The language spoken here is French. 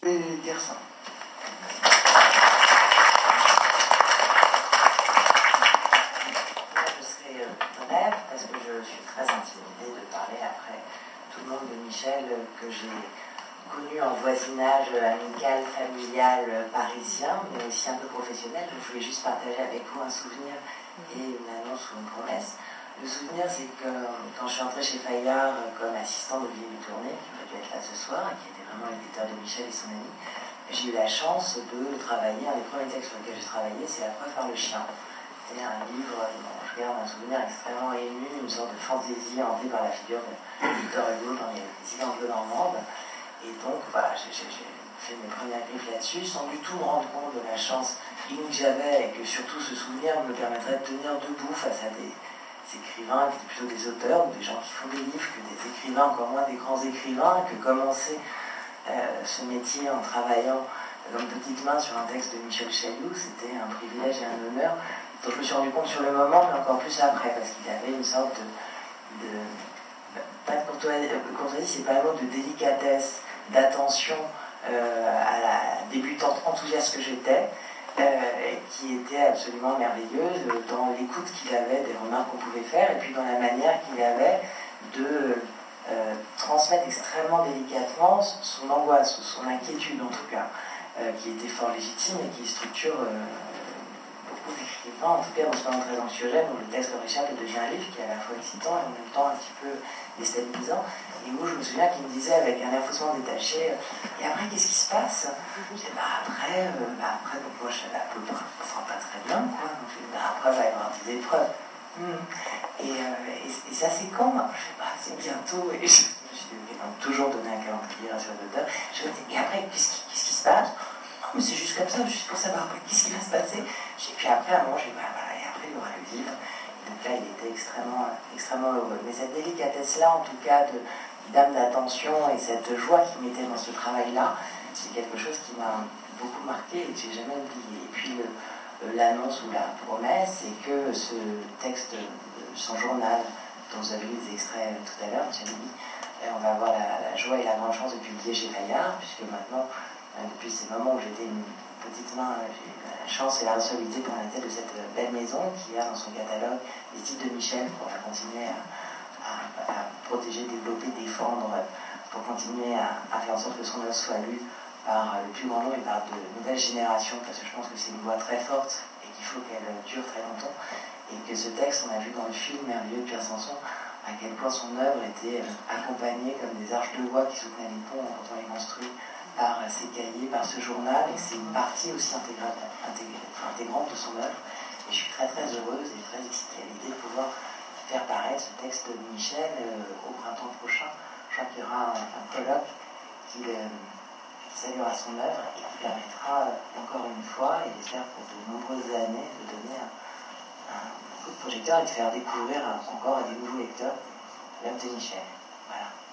dire ça. Je serai brève parce que je suis très intimidée de parler après tout le monde de Michel que j'ai connu en voisinage amical, familial, parisien, mais aussi un peu professionnel. Je voulais juste partager avec vous un souvenir et une annonce ou une promesse. Le souvenir, c'est que quand je suis entrée chez Fayard comme assistant d'Olivier Tournée, qui aurait dû être là ce soir, et qui était vraiment l'éditeur de Michel et son ami, j'ai eu la chance de travailler. Un des premiers textes sur lesquels j'ai travaillé, c'est La preuve par le chien. C'était un livre dont je garde un souvenir extrêmement ému, une sorte de fantaisie hantée par la figure de Victor Hugo dans les Silences de Normande. Et donc, voilà, j'ai fait mes premières griffes là-dessus, sans du tout me rendre compte de la chance inouïe que j'avais, et que surtout ce souvenir me permettrait de tenir debout face à des écrivains qui étaient plutôt des auteurs, ou des gens qui font des livres, que des écrivains, encore moins des grands écrivains, que commencer ce métier en travaillant comme petite main sur un texte de Michel Chailloux, c'était un privilège et un honneur, dont je me suis rendu compte sur le moment, mais encore plus après, parce qu'il y avait une sorte pas de courtoisie, c'est pas le mot, de délicatesse, d'attention à la débutante enthousiaste que j'étais, qui était absolument merveilleuse dans l'écoute qu'il avait des remarques qu'on pouvait faire, et puis dans la manière qu'il avait de transmettre extrêmement délicatement son angoisse, ou son inquiétude en tout cas, qui était fort légitime et qui structure beaucoup d'écrivains, en tout cas dans ce moment très anxiogène, où le texte leur échappe et devient un livre qui est à la fois excitant et en même temps un petit peu déstabilisant. Et où je me souviens qu'il me disait avec un air faussement détaché, et après qu'est-ce qui se passe? Je disais, après donc moi je la peu ça sera pas très bien, quoi. Donc je dis, après il va y avoir des épreuves. Et ça c'est quand? Je sais pas, c'est bientôt. Et je me suis toujours donné un calendrier sur l'auteur. Je me dis, et après qu'est-ce qui se passe? Non, mais c'est juste comme ça, juste pour savoir après qu'est-ce qui va se passer. Et puis après à un moment je dis, voilà, et après il y aura le livre. Et donc là il était extrêmement, extrêmement heureux. Mais cette délicatesse là en tout cas d'âme d'attention et cette joie qu'il mettait dans ce travail-là, c'est quelque chose qui m'a beaucoup marqué et que j'ai jamais oublié. Et puis l'annonce ou la promesse, c'est que ce texte de son journal, dont vous avez lu des extraits tout à l'heure, M. Lévy, on va avoir la joie et la grande chance de publier chez Fayard, puisque maintenant, depuis ces moments où j'étais une petite main, j'ai la chance et la responsabilité pour la tête de cette belle maison qui a dans son catalogue les titres de Michel pour la continuer à protéger, développer, défendre, pour continuer à faire en sorte que son œuvre soit lue par le plus grand nombre et par de nouvelles générations, parce que je pense que c'est une voix très forte et qu'il faut qu'elle dure très longtemps. Et que ce texte, on a vu dans le film merveilleux de Pierre Sanson à quel point son œuvre était accompagnée comme des arches de bois qui soutenaient les ponts quand on les construit, par ses cahiers, par ce journal, et c'est une partie aussi intégrante de son œuvre. Et je suis très très heureuse et très excitée à l'idée de pouvoir faire paraître ce texte de Michel au printemps prochain. Je crois qu'il y aura un colloque qui saluera son œuvre et qui permettra encore une fois, et j'espère pour de nombreuses années, de donner un coup de projecteur et de faire découvrir encore à des nouveaux lecteurs l'œuvre de Michel. Voilà.